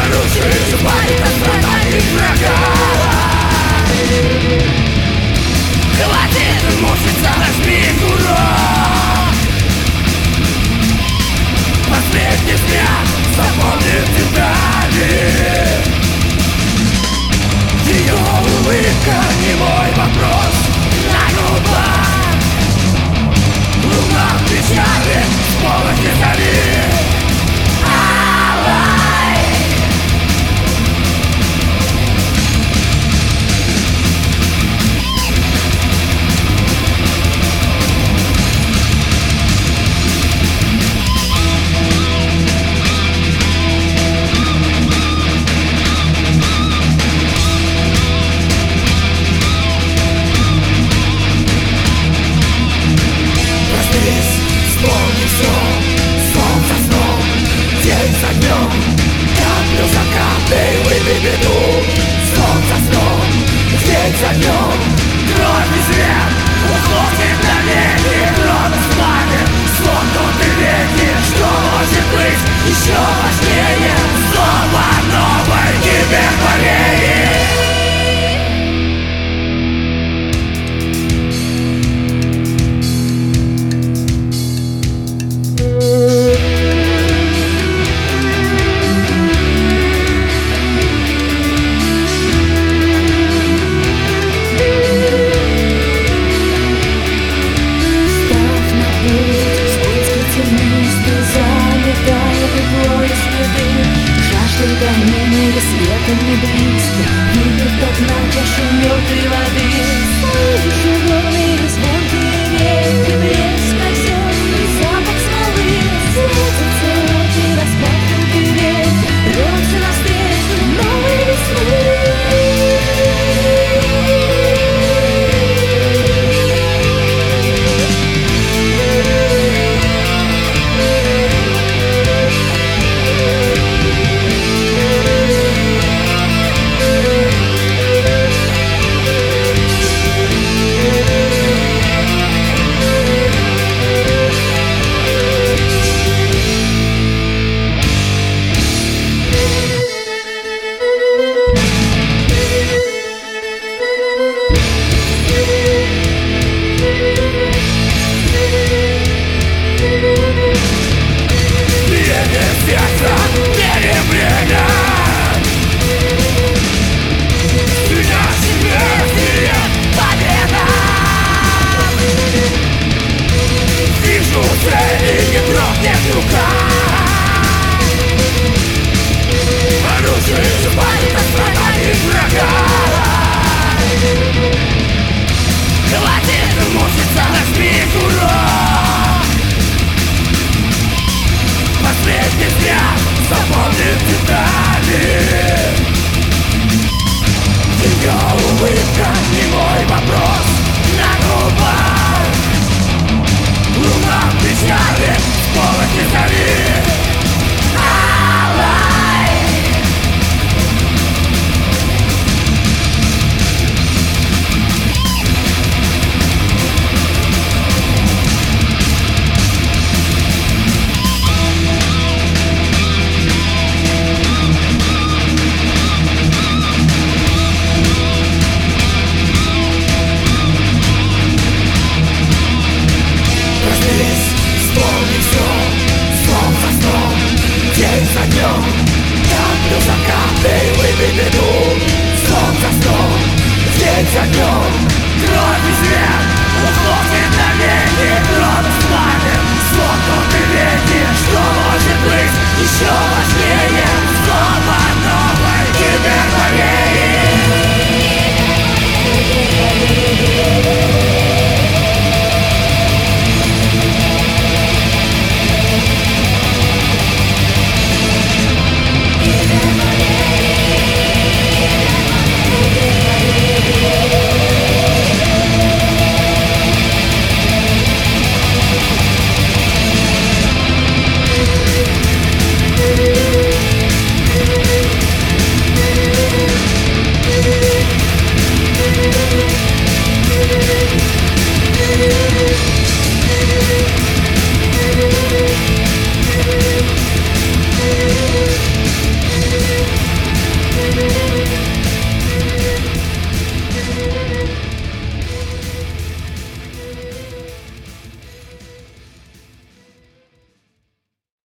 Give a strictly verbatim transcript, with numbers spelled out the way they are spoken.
Оружие звонит от страданий врага. Хватит мучиться, нажми курок. Последний взгляд заполнит детали. Ее улыбка не мой вопрос на губах. Луна в печали, сполохи зари. За днем кровь и свет уходит навеки. Кровь славит сон тут и веки. Что может быть еще важнее снова новой гипербореи? Света не близко, видит окна чашу мертвой воды. Слышу горные звонкие реки, блеск озерный, запах смолы. Светятся очи, распахнутые веки, рвёмся навстречу новой весны. Хватит мучиться, нажми курок. Последний взгляд заполнит детали. Ее улыбка не мой вопрос на губах. Луна в печали, сполохи зари. За днем, каплю за каплей выпей беду. Сон за сном, день за днем.